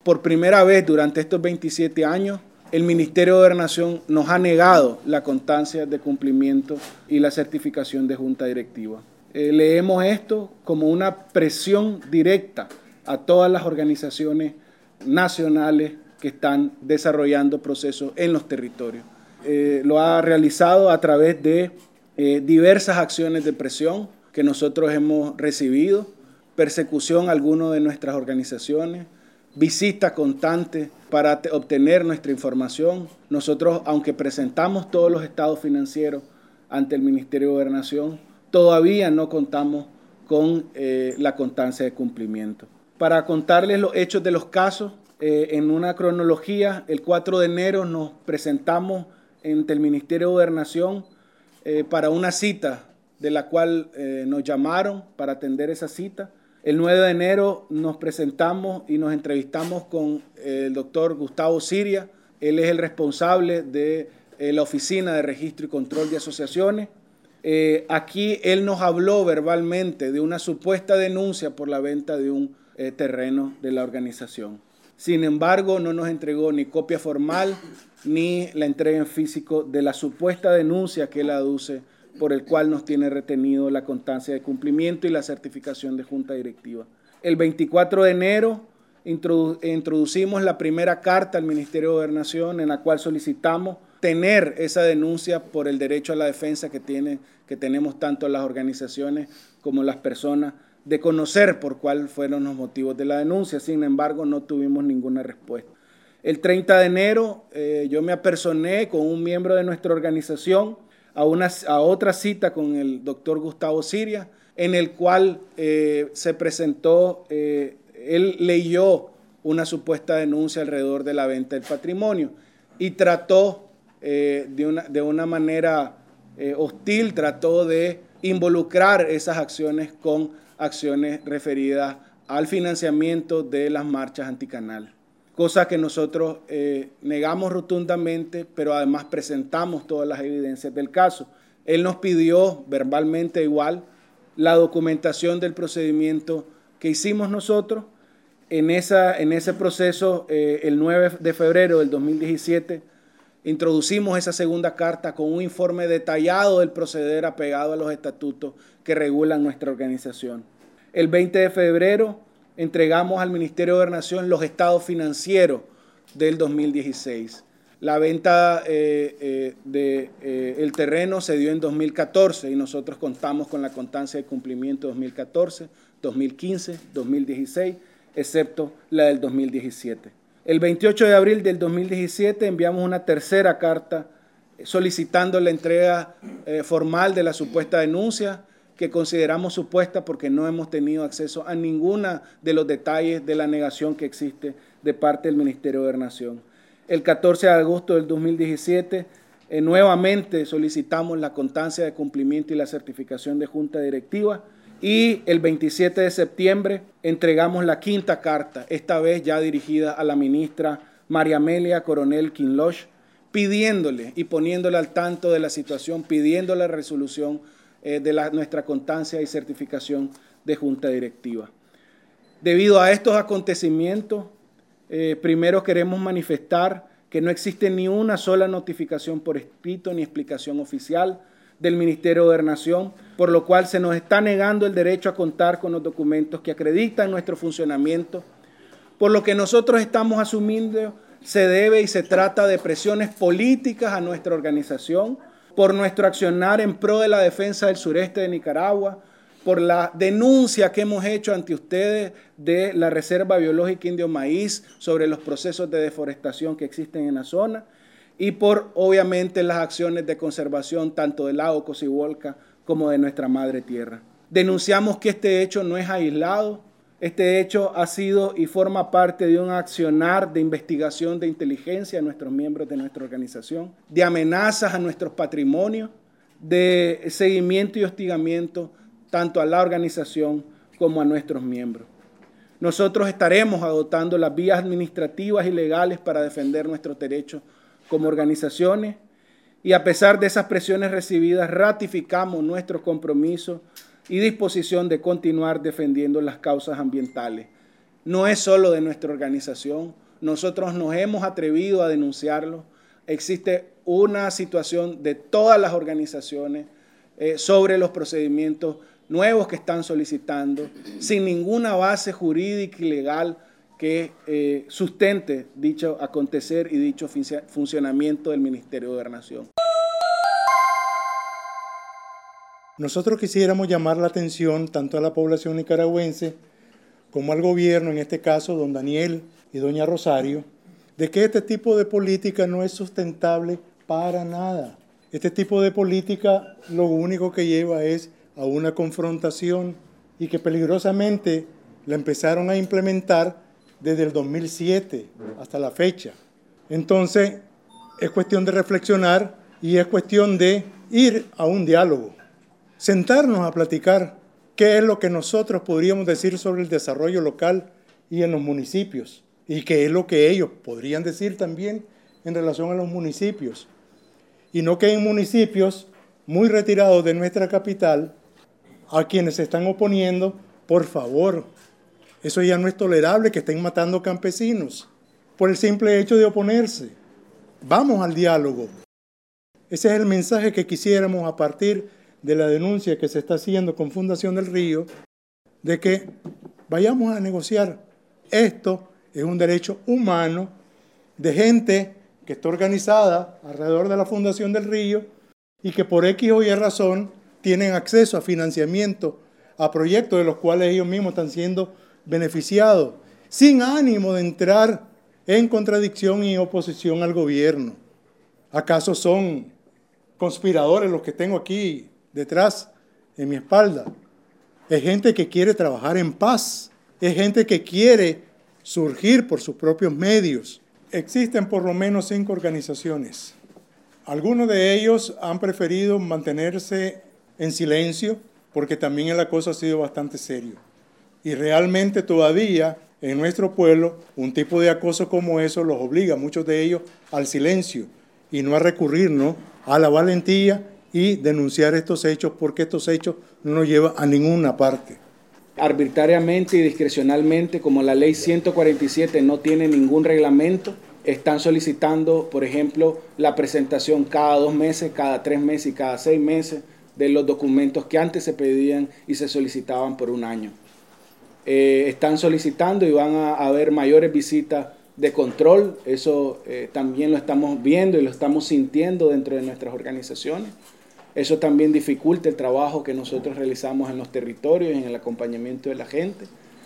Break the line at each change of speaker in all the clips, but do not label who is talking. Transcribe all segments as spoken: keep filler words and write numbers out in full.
por primera vez durante estos veintisiete años, el Ministerio de Gobernación nos ha negado la constancia de cumplimiento y la certificación de junta directiva. Eh, leemos esto como una presión directa a todas las organizaciones nacionales que están desarrollando procesos en los territorios. Eh, lo ha realizado a través de eh, diversas acciones de presión que nosotros hemos recibido, persecución a algunas de nuestras organizaciones, visitas constantes para obtener nuestra información. Nosotros, aunque presentamos todos los estados financieros ante el Ministerio de Gobernación, todavía no contamos con eh, la constancia de cumplimiento. Para contarles los hechos de los casos, eh, en una cronología, el cuatro de enero nos presentamos ante el Ministerio de Gobernación eh, para una cita de la cual eh, nos llamaron para atender esa cita. El nueve de enero nos presentamos y nos entrevistamos con el doctor Gustavo Siria. Él es el responsable de eh, la Oficina de Registro y Control de Asociaciones. Eh, aquí él nos habló verbalmente de una supuesta denuncia por la venta de un eh, terreno de la organización. Sin embargo, no nos entregó ni copia formal ni la entrega en físico de la supuesta denuncia que él aduce, por el cual nos tiene retenido la constancia de cumplimiento y la certificación de junta directiva. El veinticuatro de enero introdu- introducimos la primera carta al Ministerio de Gobernación en la cual solicitamos tener esa denuncia por el derecho a la defensa que, tiene, que tenemos tanto las organizaciones como las personas, de conocer por cuáles fueron los motivos de la denuncia. Sin embargo, no tuvimos ninguna respuesta. El treinta de enero eh, yo me apersoné con un miembro de nuestra organización a, una, a otra cita con el doctor Gustavo Siria, en el cual eh, se presentó, eh, él leyó una supuesta denuncia alrededor de la venta del patrimonio y trató eh, de, una, de una manera eh, hostil, trató de involucrar esas acciones con acciones referidas al financiamiento de las marchas anticanal, cosa que nosotros eh, negamos rotundamente, pero además presentamos todas las evidencias del caso. Él nos pidió verbalmente igual la documentación del procedimiento que hicimos nosotros. En, esa, en ese proceso, eh, el nueve de febrero del dos mil diecisiete, introducimos esa segunda carta con un informe detallado del proceder apegado a los estatutos que regulan nuestra organización. El veinte de febrero entregamos al Ministerio de Gobernación los estados financieros del dos mil dieciséis. La venta eh, eh, del eh, terreno se dio en dos mil catorce y nosotros contamos con la constancia de cumplimiento dos mil catorce, dos mil quince, dos mil dieciséis, excepto la del dos mil diecisiete. El veintiocho de abril del dos mil diecisiete enviamos una tercera carta solicitando la entrega eh, formal de la supuesta denuncia, que consideramos supuesta porque no hemos tenido acceso a ninguno de los detalles de la negación que existe de parte del Ministerio de Gobernación. El catorce de agosto del dos mil diecisiete, eh, nuevamente solicitamos la constancia de cumplimiento y la certificación de junta directiva, y el veintisiete de septiembre entregamos la quinta carta, esta vez ya dirigida a la ministra María Amelia Coronel Quinloch, pidiéndole y poniéndole al tanto de la situación, pidiendo la resolución eh, de la, nuestra constancia y certificación de junta directiva. Debido a estos acontecimientos, eh, primero queremos manifestar que no existe ni una sola notificación por escrito ni explicación oficial del Ministerio de Gobernación, por lo cual se nos está negando el derecho a contar con los documentos que acreditan nuestro funcionamiento, por lo que nosotros estamos asumiendo se debe y se trata de presiones políticas a nuestra organización, por nuestro accionar en pro de la defensa del sureste de Nicaragua, por la denuncia que hemos hecho ante ustedes de la Reserva Biológica Indio Maíz sobre los procesos de deforestación que existen en la zona, y por, obviamente, las acciones de conservación tanto del lago Cocibolca como de nuestra madre tierra. Denunciamos que este hecho no es aislado, este hecho ha sido y forma parte de un accionar de investigación de inteligencia a nuestros miembros de nuestra organización, de amenazas a nuestros patrimonios, de seguimiento y hostigamiento tanto a la organización como a nuestros miembros. Nosotros estaremos adoptando las vías administrativas y legales para defender nuestros derechos como organizaciones, y a pesar de esas presiones recibidas, ratificamos nuestro compromiso y disposición de continuar defendiendo las causas ambientales. no es solo de nuestra organización. Nosotros nos hemos atrevido a denunciarlo. Existe una situación de todas las organizaciones eh, sobre los procedimientos nuevos que están solicitando, sin ninguna base jurídica y legal que eh, sustente dicho acontecer y dicho funcionamiento del Ministerio de Gobernación.
Nosotros quisiéramos llamar la atención tanto a la población nicaragüense como al gobierno, en este caso don Daniel y doña Rosario, de que este tipo de política no es sustentable para nada. Este tipo de política lo único que lleva es a una confrontación y que peligrosamente la empezaron a implementar desde el dos mil siete hasta la fecha. Entonces, es cuestión de reflexionar y es cuestión de ir a un diálogo, sentarnos a platicar qué es lo que nosotros podríamos decir sobre el desarrollo local y en los municipios y qué es lo que ellos podrían decir también en relación a los municipios. Y no que en municipios muy retirados de nuestra capital, a quienes se están oponiendo, por favor, eso ya no es tolerable que estén matando campesinos por el simple hecho de oponerse. Vamos al diálogo. Ese es el mensaje que quisiéramos a partir de la denuncia que se está haciendo con Fundación del Río, de que vayamos a negociar. Esto es un derecho humano de gente que está organizada alrededor de la Fundación del Río y que por X o Y razón tienen acceso a financiamiento, a proyectos de los cuales ellos mismos están siendo beneficiados, sin ánimo de entrar en contradicción y oposición al gobierno. ¿Acaso son conspiradores los que tengo aquí detrás, en mi espalda? Es gente que quiere trabajar en paz, es gente que quiere surgir por sus propios medios. Existen por lo menos cinco organizaciones. Algunos de ellos han preferido mantenerse en silencio porque también el acoso ha sido bastante serio. Y realmente todavía en nuestro pueblo un tipo de acoso como eso los obliga, muchos de ellos, al silencio y no a recurrir, ¿no?, a la valentía y denunciar estos hechos, porque estos hechos no nos llevan a ninguna parte.
Arbitrariamente y discrecionalmente, como la ley ciento cuarenta y siete no tiene ningún reglamento, están solicitando, por ejemplo, la presentación cada dos meses, cada tres meses y cada seis meses de los documentos que antes se pedían y se solicitaban por un año. Eh, están solicitando y van a haber mayores visitas de control. Eso eh, también lo estamos viendo y lo estamos sintiendo dentro de nuestras organizaciones. Eso también dificulta el trabajo que nosotros realizamos en los territorios y en el acompañamiento de la gente.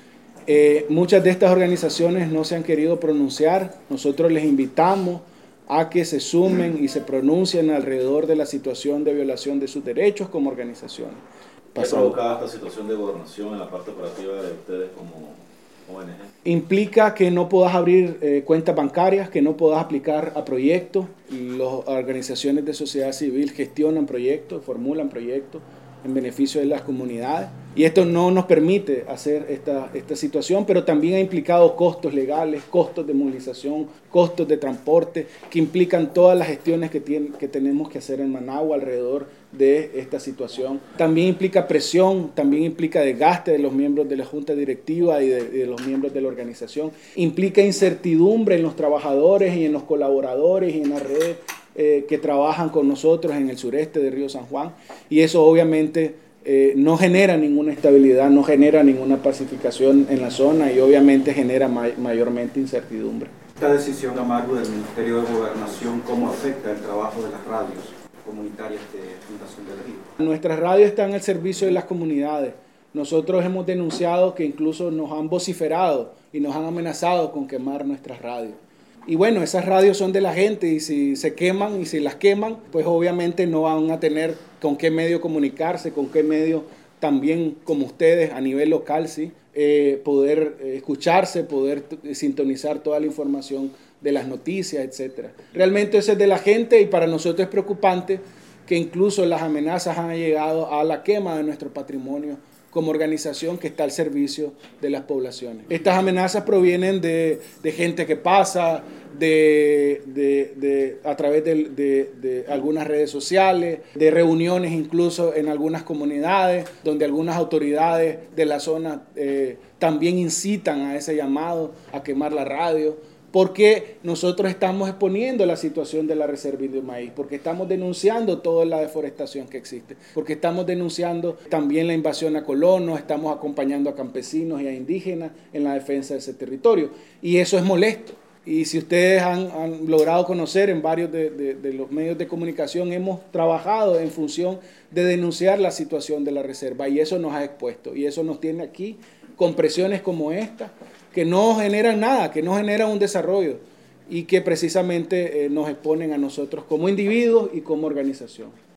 Eh, muchas de estas organizaciones no se han querido pronunciar. Nosotros les invitamos a que se sumen y se pronuncien alrededor de la situación de violación de sus derechos como organizaciones.
¿Qué ha provocado esta situación de gobernación en la parte operativa de ustedes como O N G?
Implica que no puedas abrir eh, cuentas bancarias, que no puedas aplicar a proyectos. Las organizaciones de sociedad civil gestionan proyectos, formulan proyectos en beneficio de las comunidades. Y esto no nos permite hacer esta, esta situación, pero también ha implicado costos legales, costos de movilización, costos de transporte, que implican todas las gestiones que, tiene, que tenemos que hacer en Managua alrededor de esta situación. También implica presión, también implica desgaste de los miembros de la Junta Directiva y de, de los miembros de la organización. Implica incertidumbre en los trabajadores y en los colaboradores y en las redes eh, que trabajan con nosotros en el sureste de Río San Juan. Y eso obviamente eh, no genera ninguna estabilidad, no genera ninguna pacificación en la zona y obviamente genera may mayormente incertidumbre.
Esta decisión, Amaru, del Ministerio de Gobernación, ¿cómo afecta el trabajo de las radios comunitarias de Fundación del Río?
Nuestras radios están al servicio de las comunidades. Nosotros hemos denunciado que incluso nos han vociferado y nos han amenazado con quemar nuestras radios. Y bueno, esas radios son de la gente y si se queman y si las queman, pues obviamente no van a tener con qué medio comunicarse, con qué medio también como ustedes a nivel local, sí, eh, poder eh, escucharse, poder sintonizar toda la información de las noticias, etcétera. Realmente eso es de la gente y para nosotros es preocupante que incluso las amenazas han llegado a la quema de nuestro patrimonio como organización que está al servicio de las poblaciones. Estas amenazas provienen de, de gente que pasa, de, de, de, a través de, de, de algunas redes sociales, de reuniones incluso en algunas comunidades, donde algunas autoridades de la zona eh, también incitan a ese llamado a quemar la radio, porque nosotros estamos exponiendo la situación de la reserva indio maíz, porque estamos denunciando toda la deforestación que existe, porque estamos denunciando también la invasión a colonos, estamos acompañando a campesinos y a indígenas en la defensa de ese territorio, y eso es molesto. Y si ustedes han, han logrado conocer en varios de, de, de los medios de comunicación, hemos trabajado en función de denunciar la situación de la reserva, y eso nos ha expuesto, y eso nos tiene aquí con presiones como esta, que no generan nada, que no generan un desarrollo y que precisamente eh, nos exponen a nosotros como individuos y como organización.